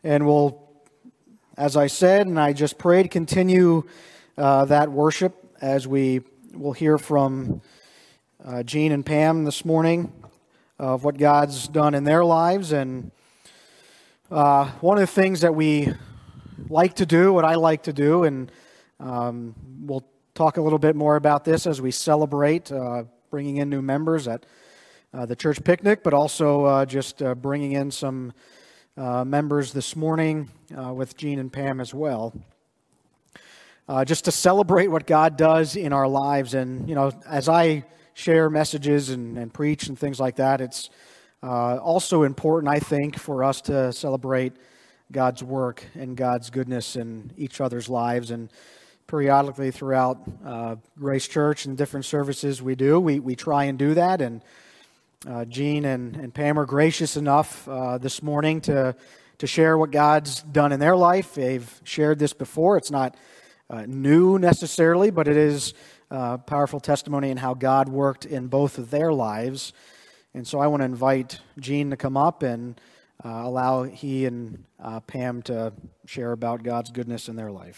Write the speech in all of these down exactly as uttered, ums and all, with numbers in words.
And we'll, as I said, and I just prayed, continue uh, that worship as we will hear from uh, Gene and Pam this morning of what God's done in their lives. And uh, one of the things that we like to do, what I like to do, and um, we'll talk a little bit more about this as we celebrate uh, bringing in new members at uh, the church picnic, but also uh, just uh, bringing in some uh, members this morning uh, with Gene and Pam as well. Uh, just to celebrate what God does in our lives. And, you know, as I share messages and, and preach and things like that, it's uh, also important, I think, for us to celebrate God's work and God's goodness in each other's lives. And periodically throughout uh, Grace Church and different services we do, we, we try and do that. And uh, Gene and, and Pam are gracious enough uh, this morning to, to share what God's done in their life. They've shared this before. It's not Uh, new necessarily, but it is uh, powerful testimony in how God worked in both of their lives. And so I want to invite Gene to come up and uh, allow he and uh, Pam to share about God's goodness in their life.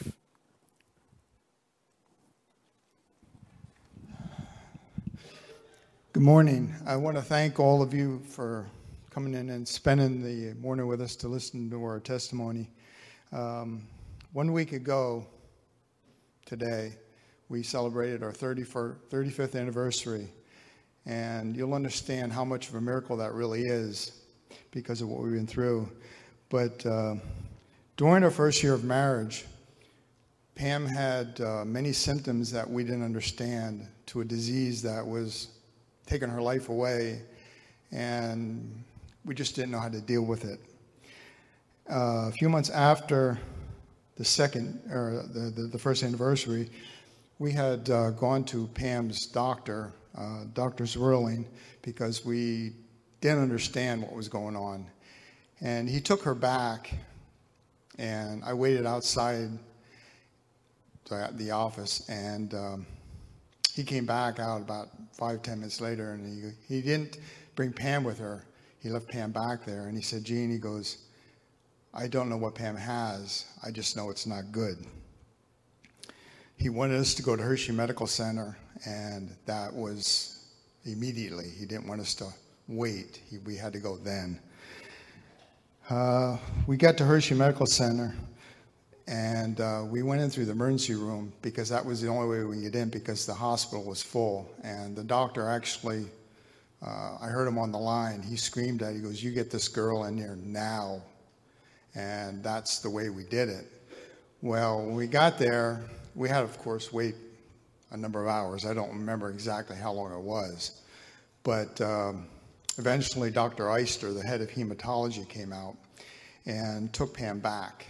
Good morning. I want to thank all of you for coming in and spending the morning with us to listen to our testimony. Um, one week ago, today, we celebrated our thirty-fifth anniversary, and you'll understand how much of a miracle that really is because of what we've been through. But uh, during our first year of marriage, Pam had uh, many symptoms that we didn't understand, to a disease that was taking her life away, and we just didn't know how to deal with it. Uh, a few months after the second, or the, the, the first anniversary, we had uh, gone to Pam's doctor, uh, Doctor Zwerling, because we didn't understand what was going on. And he took her back, and I waited outside the, the office, and um, he came back out about five, ten minutes later, and he, he didn't bring Pam with her. He left Pam back there, and he said, "Gene," he goes, "I don't know what Pam has. I just know it's not good." He wanted us to go to Hershey Medical Center, and that was immediately. He didn't want us to wait. He, we had to go then. Uh, we got to Hershey Medical Center, and uh, we went in through the emergency room because that was the only way we could get in, because the hospital was full. And the doctor actually, uh, I heard him on the line. He screamed at, he goes, "You get this girl in there now." And that's the way we did it. Well, when we got there, we had, of course, wait a number of hours. I don't remember exactly how long it was. But um, eventually, Doctor Eister, the head of hematology, came out and took Pam back.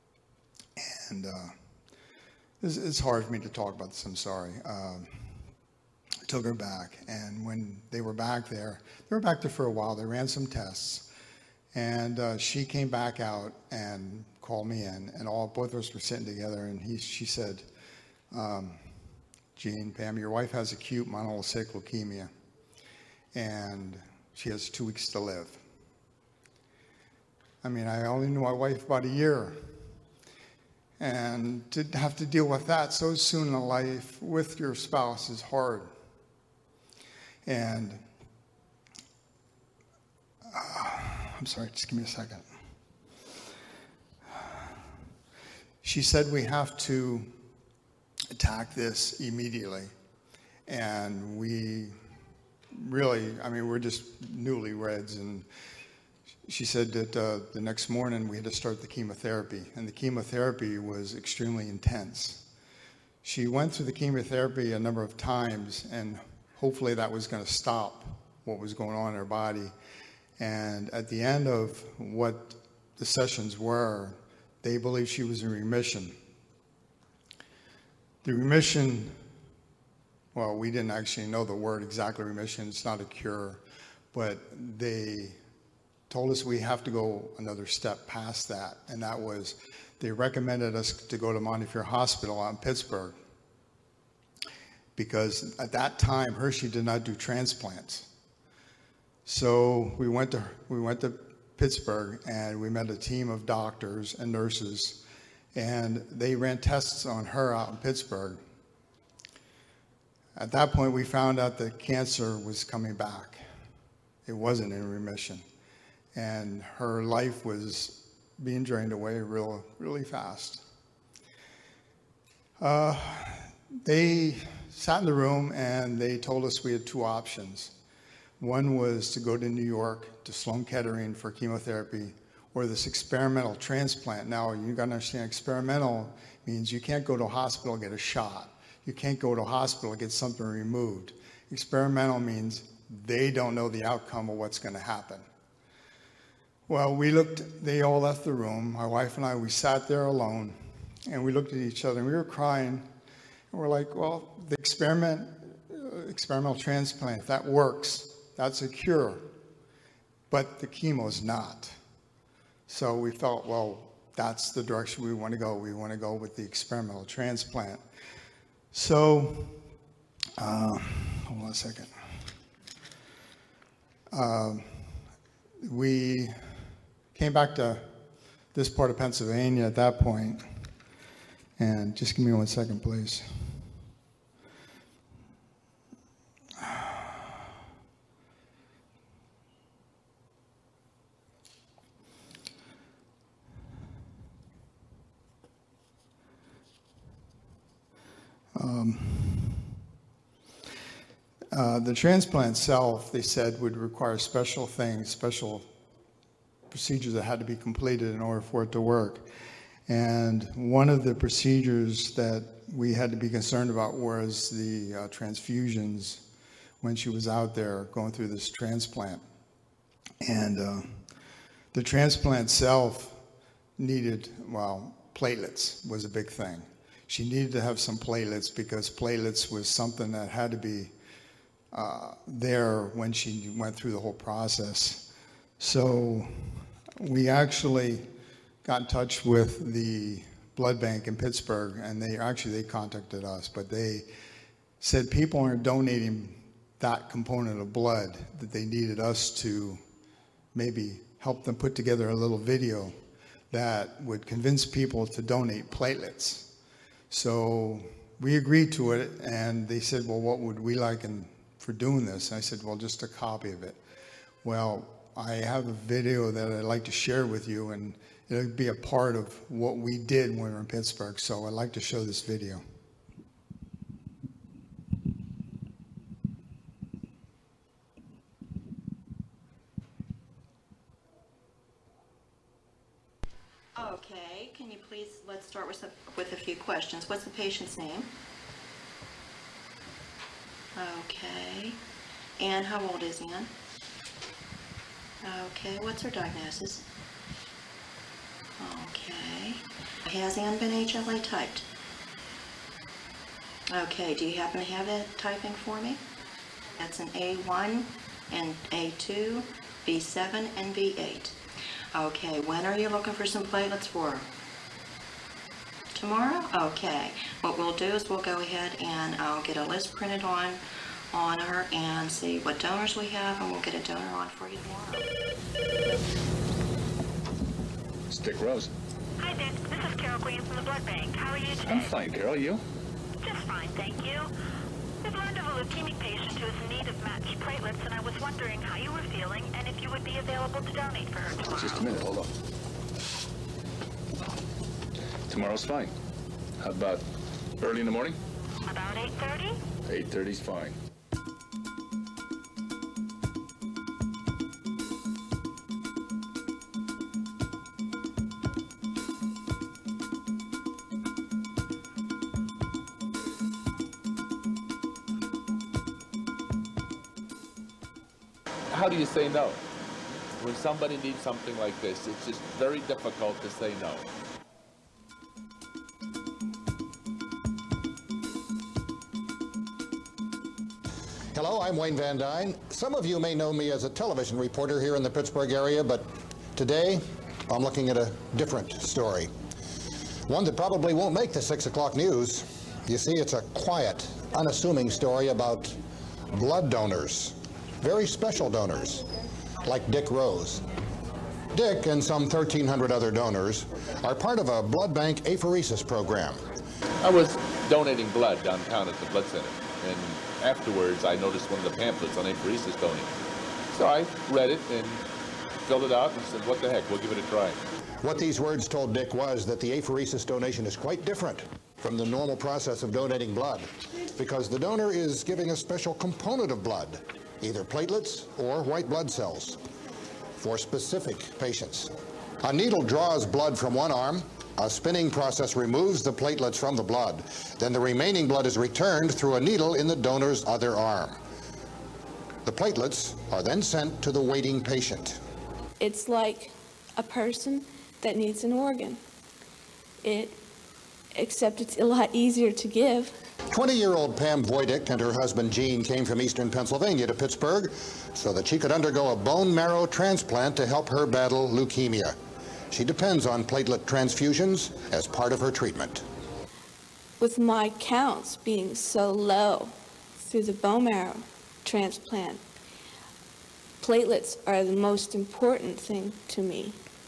And uh, it's, it's hard for me to talk about this, I'm sorry. Um, took her back. And when they were back there, they were back there for a while. They ran some tests. And uh, she came back out and called me in, and all both of us were sitting together. And he, she said, um, "Gene, Pam, your wife has acute myelocytic leukemia, and she has two weeks to live." I mean, I only knew my wife about a year, and to have to deal with that so soon in life with your spouse is hard. And uh, I'm sorry, just give me a second. She said we have to attack this immediately. And we really, I mean, we're just newlyweds. And she said that uh, the next morning we had to start the chemotherapy. And the chemotherapy was extremely intense. She went through the chemotherapy a number of times, and hopefully that was going to stop what was going on in her body. And at the end of what the sessions were, they believed she was in remission. The remission, well, we didn't actually know the word exactly remission. It's not a cure. But they told us we have to go another step past that. And that was, they recommended us to go to Montefiore Hospital out in Pittsburgh. Because at that time, Hershey did not do transplants. So we went to we went to Pittsburgh, and we met a team of doctors and nurses, and they ran tests on her out in Pittsburgh. At that point, we found out that cancer was coming back. It wasn't in remission, and her life was being drained away real, really fast. Uh, they sat in the room and they told us we had two options. One was to go to New York to Sloan Kettering for chemotherapy, or this experimental transplant. Now, you got to understand, experimental means you can't go to a hospital and get a shot. You can't go to a hospital and get something removed. Experimental means they don't know the outcome of what's going to happen. Well, we looked, they all left the room. My wife and I, we sat there alone, and we looked at each other, and we were crying. And we're like, well, the experiment, uh, experimental transplant, if that works, that's a cure. But the chemo's not. So we felt, well, that's the direction we want to go. We want to go with the experimental transplant. So, uh, hold on a second. Uh, we came back to this part of Pennsylvania at that point. And just give me one second, please. Um, uh, the transplant itself, they said, would require special things, special procedures that had to be completed in order for it to work. And one of the procedures that we had to be concerned about was the uh, transfusions when she was out there going through this transplant. And uh, the transplant itself needed, well, platelets was a big thing. She needed to have some platelets because platelets was something that had to be uh, there when she went through the whole process. So we actually got in touch with the blood bank in Pittsburgh, and they actually they contacted us, but they said people aren't donating that component of blood, that they needed us to maybe help them put together a little video that would convince people to donate platelets. So we agreed to it, and they said, well, what would we like in, for doing this? And I said, well, just a copy of it. Well, I have a video that I'd like to share with you, and it'll be a part of what we did when we were in Pittsburgh, so I'd like to show this video. Okay, can you please, let's start with, some, with a few questions. What's the patient's name? Okay, and how old is Ann? Okay, what's her diagnosis? Okay, has Ann been H L A typed? Okay, do you happen to have that typing for me? That's an A one and A two, B seven, and B eight. Okay, when are you looking for some platelets for? Tomorrow? Okay. What we'll do is we'll go ahead and I'll get a list printed on on her and see what donors we have, and we'll get a donor on for you tomorrow. It's Dick Rose. Hi, Dick. This is Carol Green from the blood bank. How are you today? I'm fine, Carol. You? Just fine, thank you. We've learned of a leukemic patient who is in need of matched platelets, and I was wondering how you were feeling and if you would be available to donate for her tomorrow. Just a minute. Hold on. Tomorrow's fine. How about early in the morning? About eight thirty? eight thirty's fine. How do you say no? When somebody needs something like this, it's just very difficult to say no. Hello, I'm Wayne Van Dyne. Some of you may know me as a television reporter here in the Pittsburgh area, but today I'm looking at a different story. One that probably won't make the six o'clock news. You see, it's a quiet, unassuming story about blood donors. Very special donors, like Dick Rose. Dick and some thirteen hundred other donors are part of a blood bank apheresis program. I was donating blood downtown at the blood center, and afterwards I noticed one of the pamphlets on apheresis donating. So I read it and filled it out and said, what the heck, we'll give it a try. What these words told Dick was that the apheresis donation is quite different from the normal process of donating blood, because the donor is giving a special component of blood, either platelets or white blood cells, for specific patients. A needle draws blood from one arm, a spinning process removes the platelets from the blood, then the remaining blood is returned through a needle in the donor's other arm. The platelets are then sent to the waiting patient. It's like a person that needs an organ. It, except it's a lot easier to give. twenty-year-old Pam Voidick and her husband Gene came from eastern Pennsylvania to Pittsburgh so that she could undergo a bone marrow transplant to help her battle leukemia. She depends on platelet transfusions as part of her treatment. With my counts being so low through the bone marrow transplant, platelets are the most important thing to me.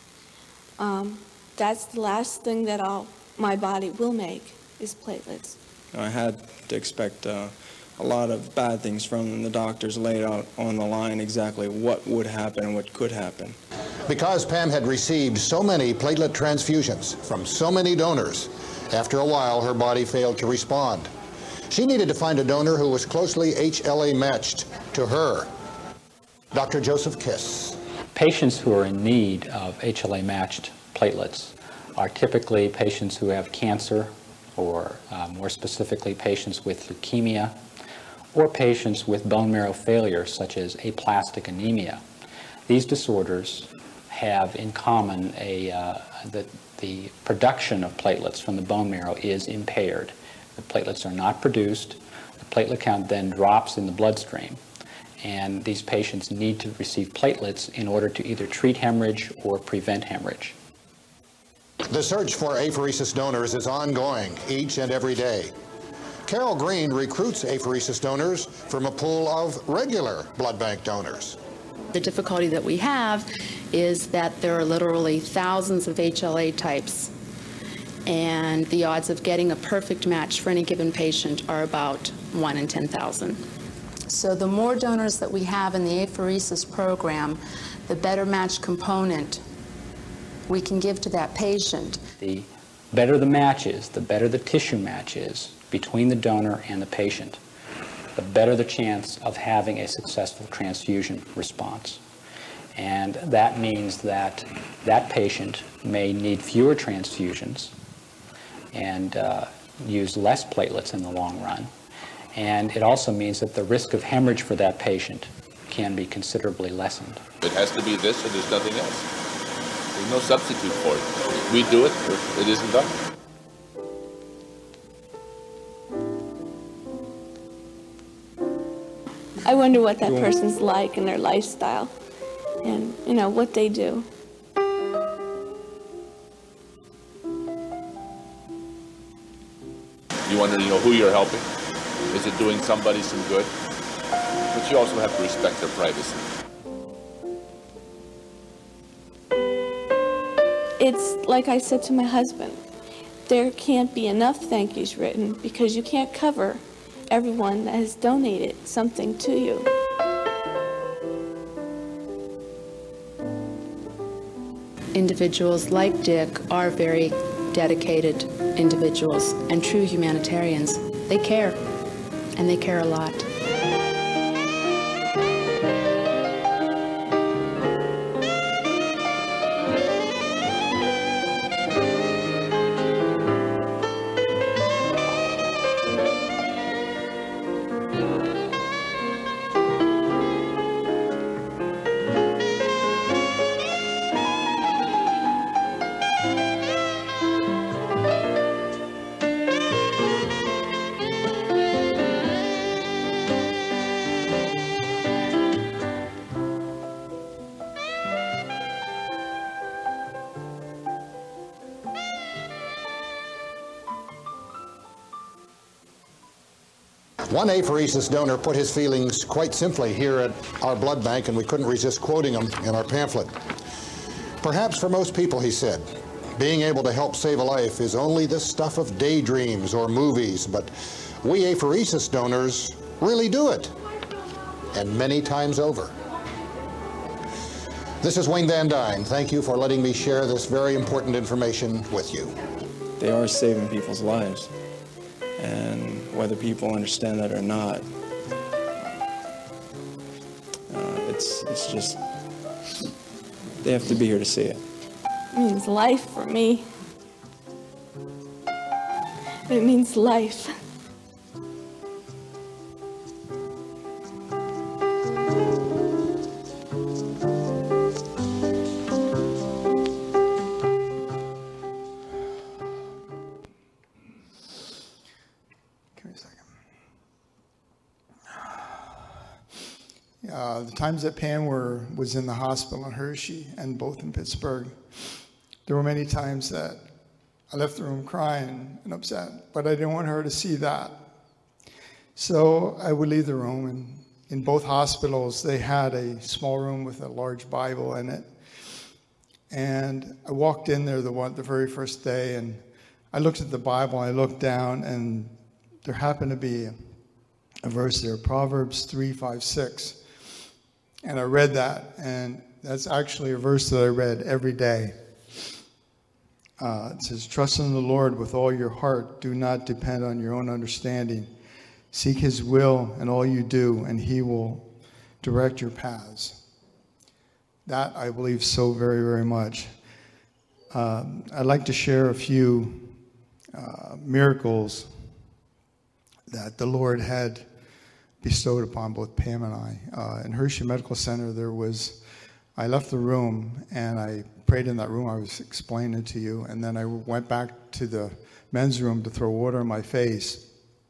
Um, that's the last thing that I'll, my body will make, is platelets. I had to expect uh, a lot of bad things from them. The doctors laid out on the line exactly what would happen, what could happen. Because Pam had received so many platelet transfusions from so many donors, after a while her body failed to respond. She needed to find a donor who was closely H L A matched to her. Doctor Joseph Kiss. Patients who are in need of H L A matched platelets are typically patients who have cancer, or uh, more specifically patients with leukemia, or patients with bone marrow failure such as aplastic anemia. These disorders have in common a, uh, that the production of platelets from the bone marrow is impaired. The platelets are not produced, the platelet count then drops in the bloodstream, and these patients need to receive platelets in order to either treat hemorrhage or prevent hemorrhage. The search for apheresis donors is ongoing each and every day. Carol Green recruits apheresis donors from a pool of regular blood bank donors. The difficulty that we have is that there are literally thousands of H L A types, and the odds of getting a perfect match for any given patient are about one in ten thousand. So the more donors that we have in the apheresis program, the better match component we can give to that patient. The better the match is, the better the tissue match is between the donor and the patient, the better the chance of having a successful transfusion response. And that means that that patient may need fewer transfusions and uh, use less platelets in the long run. And it also means that the risk of hemorrhage for that patient can be considerably lessened. It has to be this or there's nothing else. There's no substitute for it. We do it or it isn't done. I wonder what that person's like and their lifestyle and, you know, what they do. You wonder, you know, who you're helping. Is it doing somebody some good? But you also have to respect their privacy. It's like I said to my husband, there can't be enough thank yous written because you can't cover everyone that has donated something to you. Individuals like Dick are very dedicated individuals and true humanitarians. They care, and they care a lot. One apheresis donor put his feelings quite simply here at our blood bank, and we couldn't resist quoting him in our pamphlet. Perhaps for most people, he said, being able to help save a life is only the stuff of daydreams or movies, but we apheresis donors really do it, and many times over. This is Wayne Van Dyne. Thank you for letting me share this very important information with you. They are saving people's lives, and whether people understand that or not, uh, it's, it's just, they have to be here to see it. It means life for me. It means life. Uh, the times that Pam were, was in the hospital in Hershey and both in Pittsburgh, there were many times that I left the room crying and upset, but I didn't want her to see that. So I would leave the room, and in both hospitals, they had a small room with a large Bible in it. And I walked in there the, one, the very first day, and I looked at the Bible, I looked down, and there happened to be a, a verse there, Proverbs three, five, six. And I read that, and that's actually a verse that I read every day. Uh, it says, trust in the Lord with all your heart. Do not depend on your own understanding. Seek his will in all you do, and he will direct your paths. That I believe so very, very much. Um, I'd like to share a few uh, miracles that the Lord had bestowed upon both Pam and I. Uh, in Hershey Medical Center, there was, I left the room and I prayed in that room I was explaining to you, and then I went back to the men's room to throw water on my face.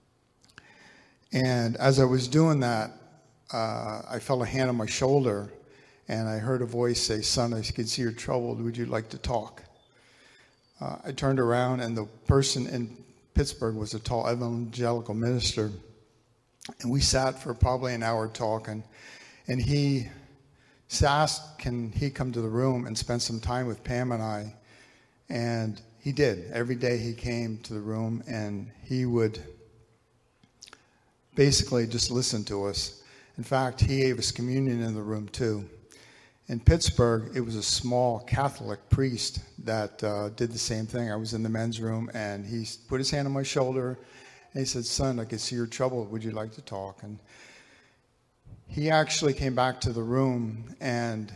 And as I was doing that, uh, I felt a hand on my shoulder, and I heard a voice say, son, I can see you're troubled. Would you like to talk? Uh, I turned around, and the person in Pittsburgh was a tall evangelical minister. And we sat for probably an hour talking, and he asked, can he come to the room and spend some time with Pam and I? And he did. Every day he came to the room, and he would basically just listen to us. In fact, he gave us communion in the room too. In Pittsburgh, it was a small Catholic priest that uh, did the same thing. I was in the men's room, and he put his hand on my shoulder, and he said, son, I can see you're troubled. Would you like to talk? And he actually came back to the room, and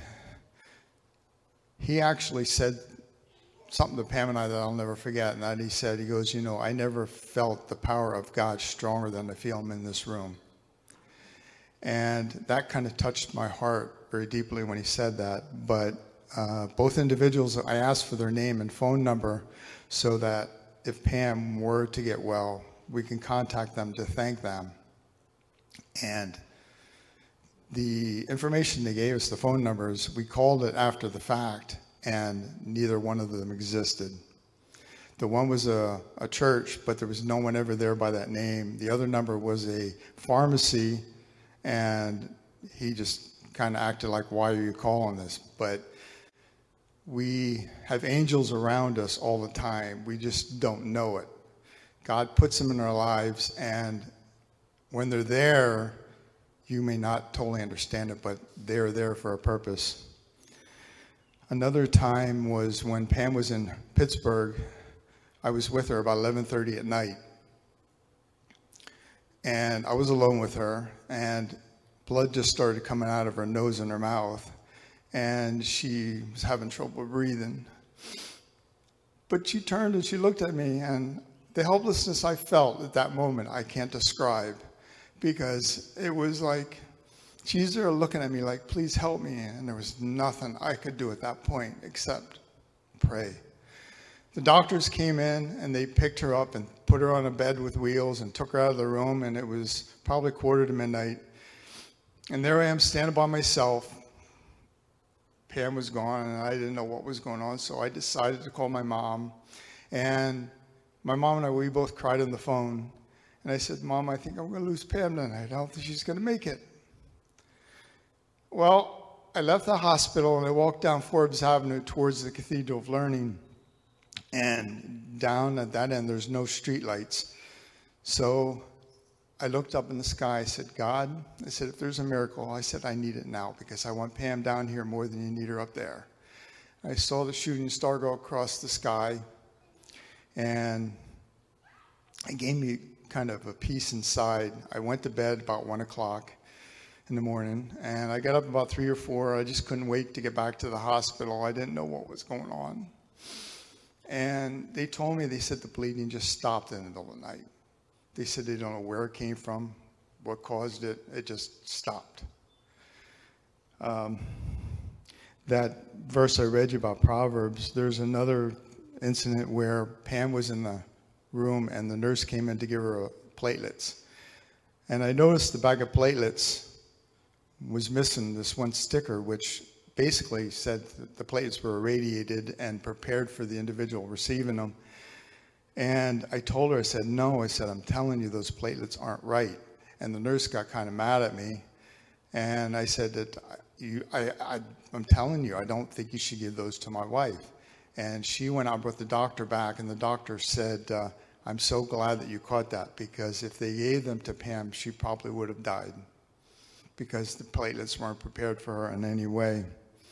he actually said something to Pam and I that I'll never forget. And that he said, he goes, you know, I never felt the power of God stronger than I feel him in this room. And that kind of touched my heart very deeply when he said that. But uh, both individuals, I asked for their name and phone number so that if Pam were to get well, we can contact them to thank them. And the information they gave us, the phone numbers, we called it after the fact, and neither one of them existed. The one was a, a church, but there was no one ever there by that name. The other number was a pharmacy, and he just kind of acted like, why are you calling this? But we have angels around us all the time. We just don't know it. God puts them in our lives, and when they're there, you may not totally understand it, but they're there for a purpose. Another time was when Pam was in Pittsburgh. I was with her about eleven thirty at night, and I was alone with her, and blood just started coming out of her nose and her mouth, and she was having trouble breathing. But she turned and she looked at me, and the helplessness I felt at that moment, I can't describe, because it was like she's there looking at me like, please help me, and there was nothing I could do at that point except pray. The doctors came in, and they picked her up and put her on a bed with wheels and took her out of the room, and it was probably quarter to midnight. And there I am standing by myself. Pam was gone, and I didn't know what was going on, so I decided to call my mom. And my mom and I, we both cried on the phone. And I said, Mom, I think I'm going to lose Pam tonight. I don't think she's going to make it. Well, I left the hospital and I walked down Forbes Avenue towards the Cathedral of Learning. And down at that end, there's no street lights. So I looked up in the sky. I said, God, I said, if there's a miracle, I said, I need it now because I want Pam down here more than you need her up there. I saw the shooting star go across the sky, and it gave me kind of a peace inside. I went to bed about one o'clock in the morning, and I got up about three or four. I just couldn't wait to get back to the hospital. I didn't know what was going on. And they told me, they said the bleeding just stopped in the middle of the night. They said they don't know where it came from, what caused it. It just stopped. Um, that verse I read you about Proverbs, there's another incident where Pam was in the room and the nurse came in to give her a, platelets. And I noticed the bag of platelets was missing this one sticker, which basically said that the platelets were irradiated and prepared for the individual receiving them. And I told her, I said, no, I said, I'm telling you those platelets aren't right. And the nurse got kind of mad at me. And I said that you, I, I, I'm telling you, I don't think you should give those to my wife. And she went out with the doctor back, and the doctor said, uh, I'm so glad that you caught that, because if they gave them to Pam, she probably would have died because the platelets weren't prepared for her in any way.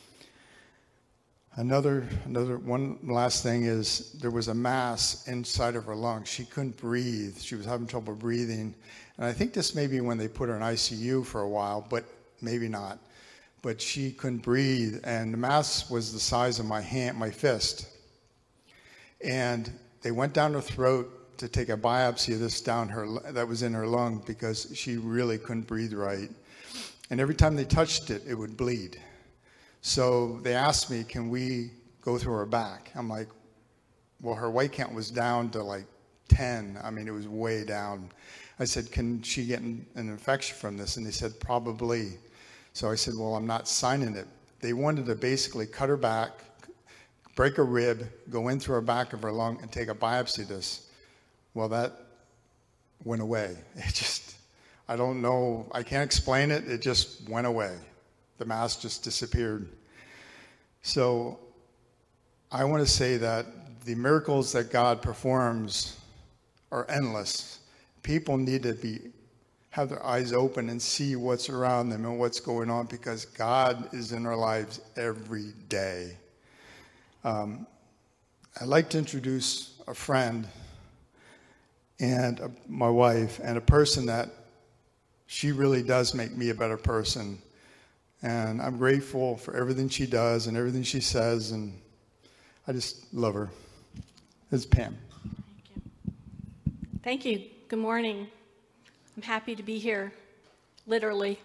Another, another one last thing is there was a mass inside of her lung. She couldn't breathe. She was having trouble breathing. And I think this may be when they put her in I C U for a while, but maybe not. But she couldn't breathe, and the mass was the size of my hand, my fist. And they went down her throat to take a biopsy of this down her that was in her lung because she really couldn't breathe right. And every time they touched it, it would bleed. So they asked me, can we go through her back? I'm like, well, her white count was down to like ten. I mean, it was way down. I said, can she get an, an infection from this? And they said, probably. So I said, well, I'm not signing it. They wanted to basically cut her back, break a rib, go in through her back of her lung, and take a biopsy of this. Well, that went away. It just, I don't know, I can't explain it. It just went away. The mass just disappeared. So I want to say that the miracles that God performs are endless. People need to be have their eyes open and see what's around them and what's going on, because God is in our lives every day. Um, I'd like to introduce a friend and a, my wife, and a person that she really does make me a better person. And I'm grateful for everything she does and everything she says, and I just love her. This is Pam. Thank you. Thank you. Good morning. I'm happy to be here, literally.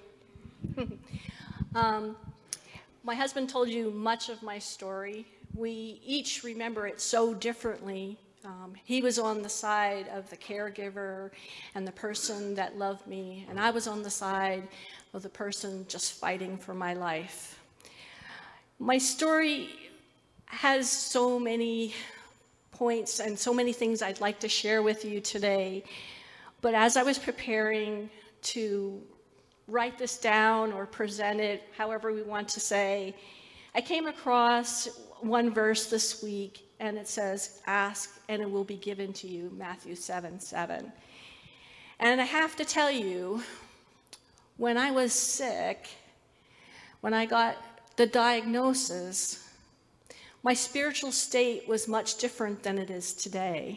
um, my husband told you much of my story. We each remember it so differently. Um, he was on the side of the caregiver and the person that loved me, and I was on the side of the person just fighting for my life. My story has so many points and so many things I'd like to share with you today. But as I was preparing to write this down or present it, however we want to say, I came across one verse this week, and it says, ask and it will be given to you, Matthew seven seven. And I have to tell you, when I was sick, when I got the diagnosis, my spiritual state was much different than it is today.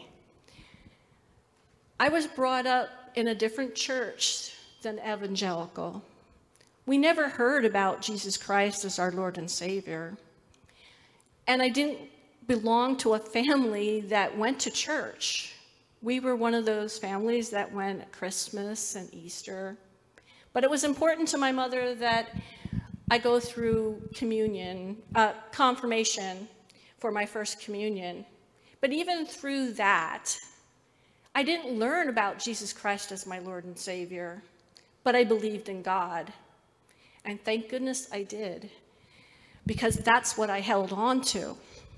I was brought up in a different church than evangelical. We never heard about Jesus Christ as our Lord and Savior. And I didn't belong to a family that went to church. We were one of those families that went at Christmas and Easter. But it was important to my mother that I go through communion, uh, confirmation for my first communion. But even through that, I didn't learn about Jesus Christ as my Lord and Savior, but I believed in God. And thank goodness I did, because that's what I held on to.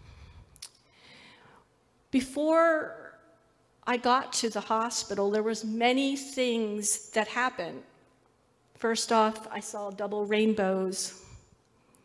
Before I got to the hospital, there was many things that happened. First off, I saw double rainbows.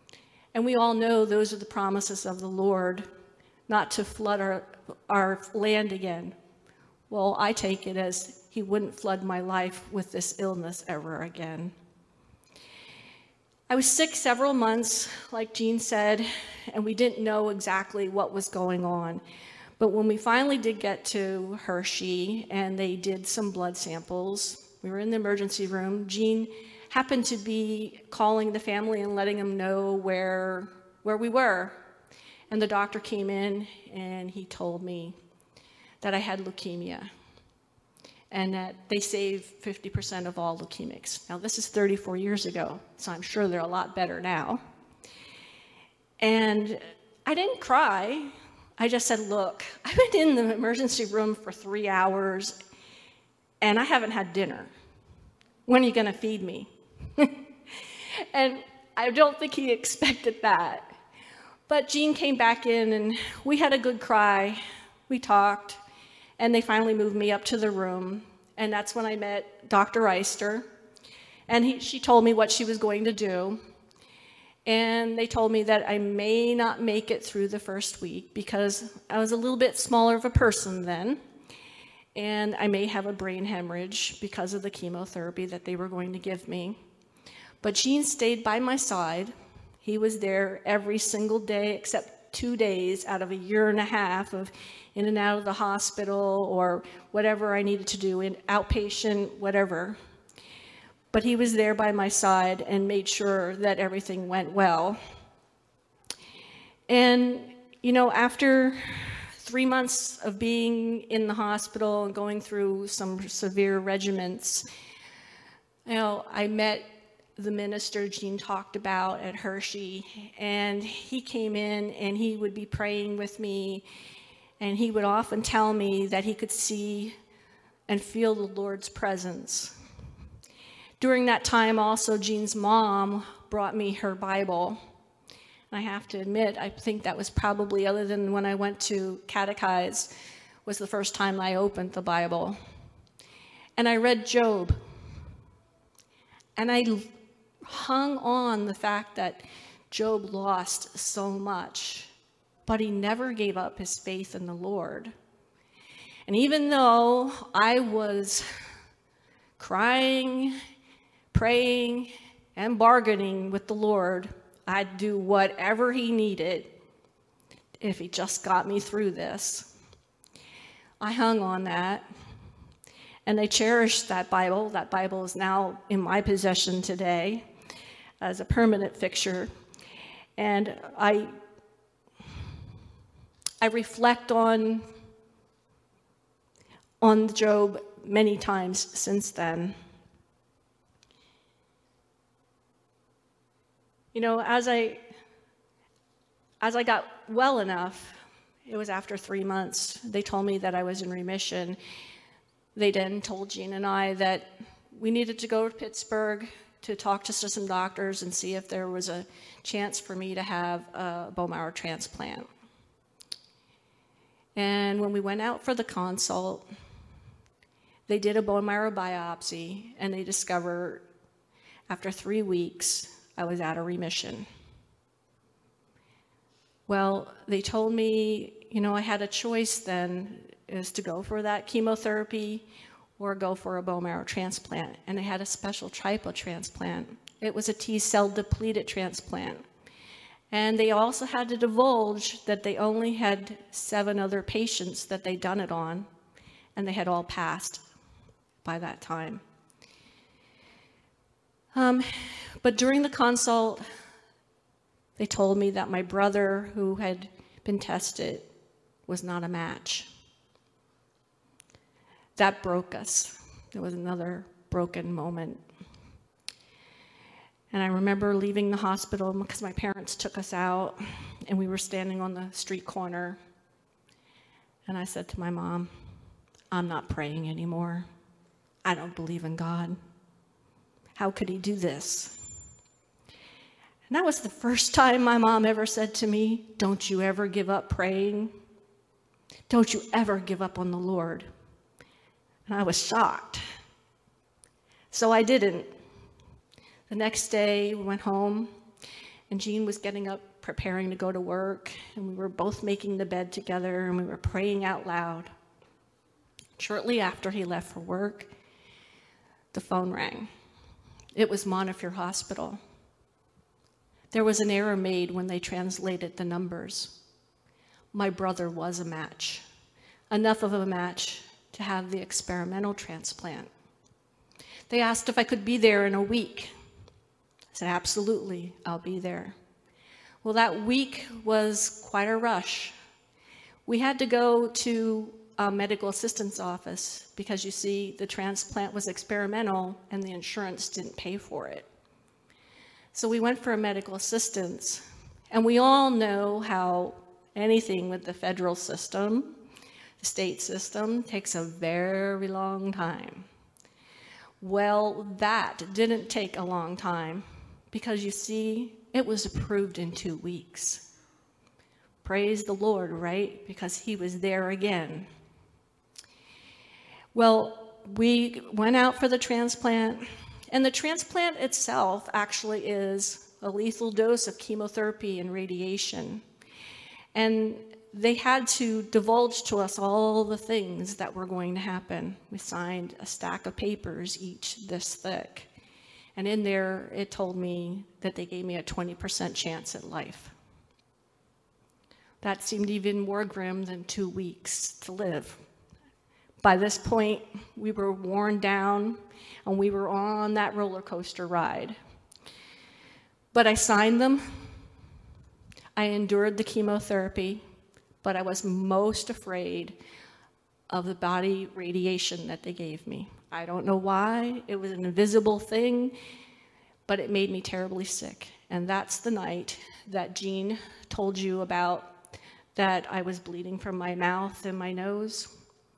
And we all know those are the promises of the Lord, not to flood our, our land again. Well, I take it as he wouldn't flood my life with this illness ever again. I was sick several months, like Jean said, and we didn't know exactly what was going on. But when we finally did get to Hershey and they did some blood samples, we were in the emergency room. Jean happened to be calling the family and letting them know where, where we were. And the doctor came in and he told me that I had leukemia and that they save fifty percent of all leukemics. Now, this is thirty-four years ago, so I'm sure they're a lot better now. And I didn't cry. I just said, look, I've been in the emergency room for three hours and I haven't had dinner. When are you going to feed me? And I don't think he expected that. But Jean came back in and we had a good cry. We talked and they finally moved me up to the room. And that's when I met Doctor Eister. And he, she told me what she was going to do. And they told me that I may not make it through the first week because I was a little bit smaller of a person then. And I may have a brain hemorrhage because of the chemotherapy that they were going to give me. But Jean stayed by my side. He was there every single day except two days out of a year and a half of in and out of the hospital or whatever I needed to do, in outpatient, whatever. But he was there by my side and made sure that everything went well. And, you know, after three months of being in the hospital and going through some severe regimens, you know, I met the minister Jean talked about at Hershey, and he came in and he would be praying with me, and he would often tell me that he could see and feel the Lord's presence. During that time also, Jean's mom brought me her Bible. And I have to admit, I think that was probably, other than when I went to catechize, was the first time I opened the Bible. And I read Job. And I hung on the fact that Job lost so much, but he never gave up his faith in the Lord. And even though I was crying, praying, and bargaining with the Lord, I'd do whatever he needed if he just got me through this. I hung on that, and I cherished that Bible. That Bible is now in my possession today as a permanent fixture. And I, I reflect on, on Job many times since then. You know, as I, as I got well enough, it was after three months, they told me that I was in remission. They then told Jean and I that we needed to go to Pittsburgh to talk to some doctors and see if there was a chance for me to have a bone marrow transplant. And when we went out for the consult, they did a bone marrow biopsy, and they discovered after three weeks, I was out of remission. Well, they told me, you know, I had a choice then, is to go for that chemotherapy or go for a bone marrow transplant. And I had a special triple transplant. It was a T-cell depleted transplant. And they also had to divulge that they only had seven other patients that they'd done it on, and they had all passed by that time. Um, but during the consult, they told me that my brother, who had been tested, was not a match. That broke us. There was another broken moment. And I remember leaving the hospital because my parents took us out, and we were standing on the street corner. And I said to my mom, I'm not praying anymore. I don't believe in God. How could he do this? And that was the first time my mom ever said to me, don't you ever give up praying. Don't you ever give up on the Lord. And I was shocked. So I didn't. The next day, we went home, And Gene was getting up, preparing to go to work, and we were both making the bed together, and we were praying out loud. Shortly after he left for work, the phone rang. It was Montefiore Hospital. There was an error made when they translated the numbers. My brother was a match, enough of a match to have the experimental transplant. They asked if I could be there in a week. I said, absolutely, I'll be there. Well, that week was quite a rush. We had to go to a medical assistance office because, you see, the transplant was experimental and the insurance didn't pay for it. So we went for a medical assistance, and we all know how anything with the federal system, the state system, takes a very long time. Well, that didn't take a long time because, you see, it was approved in two weeks. Praise the Lord, right? Because he was there again. Well, we went out for the transplant, and the transplant itself actually is a lethal dose of chemotherapy and radiation. And they had to divulge to us all the things that were going to happen. We signed a stack of papers, each this thick. And in there, it told me that they gave me a twenty percent chance at life. That seemed even more grim than two weeks to live. By this point, we were worn down, and we were on that roller coaster ride. But I signed them. I endured the chemotherapy, but I was most afraid of the body radiation that they gave me. I don't know why. It was an invisible thing, but it made me terribly sick. And that's the night that Gene told you about, that I was bleeding from my mouth and my nose.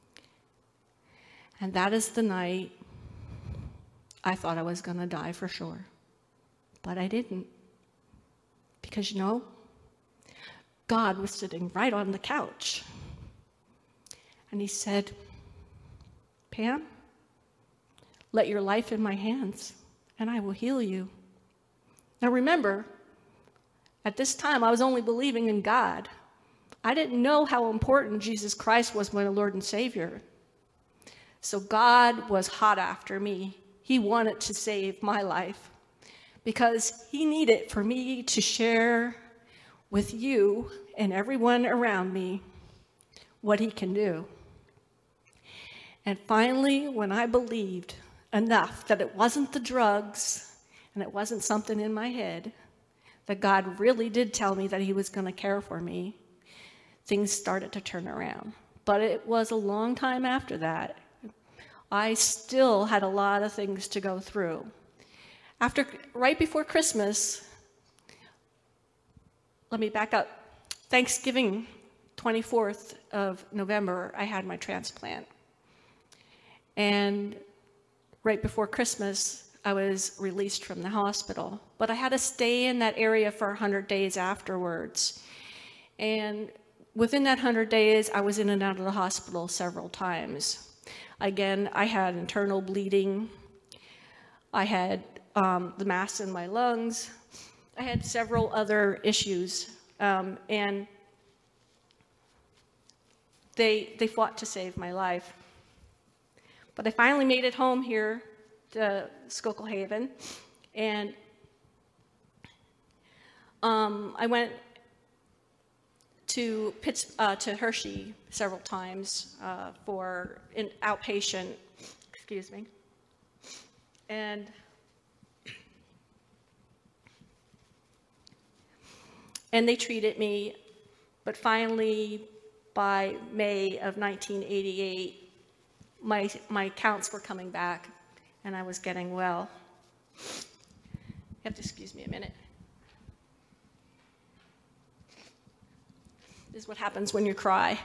And that is the night I thought I was going to die for sure. But I didn't. Because, you know, God was sitting right on the couch. And he said, Pam, let your life in my hands, and I will heal you. Now remember, at this time, I was only believing in God. I didn't know how important Jesus Christ was my Lord and Savior. So God was hot after me. He wanted to save my life because he needed for me to share with you and everyone around me what he can do. And finally, when I believed enough that it wasn't the drugs and it wasn't something in my head, that God really did tell me that he was going to care for me, things started to turn around. But it was a long time after that. I still had a lot of things to go through. After, right before Christmas, let me back up. Thanksgiving, twenty-fourth of November, I had my transplant. And right before Christmas, I was released from the hospital. But I had to stay in that area for one hundred days afterwards. And within that one hundred days, I was in and out of the hospital several times. Again, I had internal bleeding. I had um, the mass in my lungs. I had several other issues. Um, and they, they fought to save my life. But I finally made it home here to Schuylkill Haven. And um, I went to Pitts, uh, to Hershey several times uh, for an outpatient, excuse me, and and they treated me, but finally by May of nineteen eighty-eight, my my counts were coming back, and I was getting well. You have to excuse me a minute. This is what happens when you cry.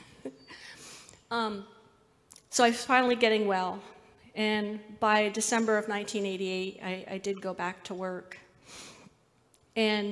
um, so I was finally getting well. And by December of nineteen eighty-eight, I, I did go back to work. And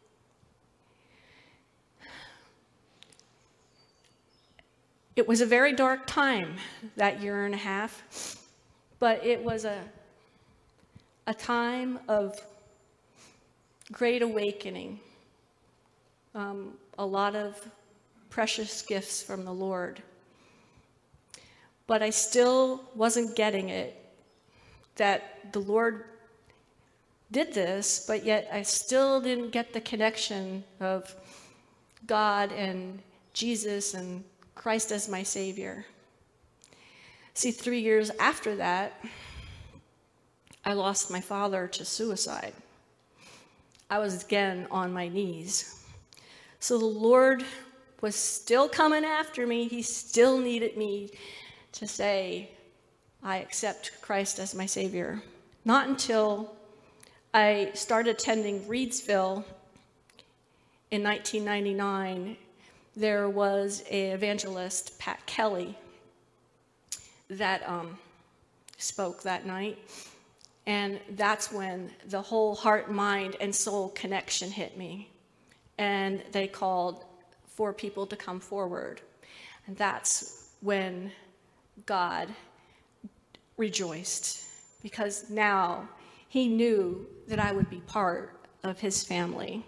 it was a very dark time, that year and a half. But it was a, a time of great awakening, um, a lot of precious gifts from the Lord. But I still wasn't getting it, that the Lord did this, but yet I still didn't get the connection of God and Jesus and Christ as my Savior. See, three years after that, I lost my father to suicide. I was again on my knees. So the Lord was still coming after me. He still needed me to say, I accept Christ as my Savior. Not until I started attending Reedsville in nineteen ninety-nine, there was an evangelist, Pat Kelly, that um, spoke that night. And that's when the whole heart, mind, and soul connection hit me. And they called for people to come forward. And that's when God rejoiced, because now he knew that I would be part of his family.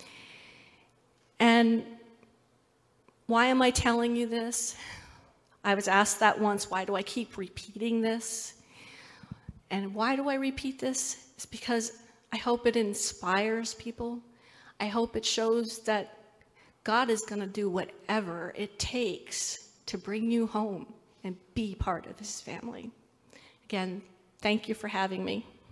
And why am I telling you this? I was asked that once, why do I keep repeating this? And why do I repeat this? It's because I hope it inspires people. I hope it shows that God is going to do whatever it takes to bring you home and be part of his family. Again, thank you for having me.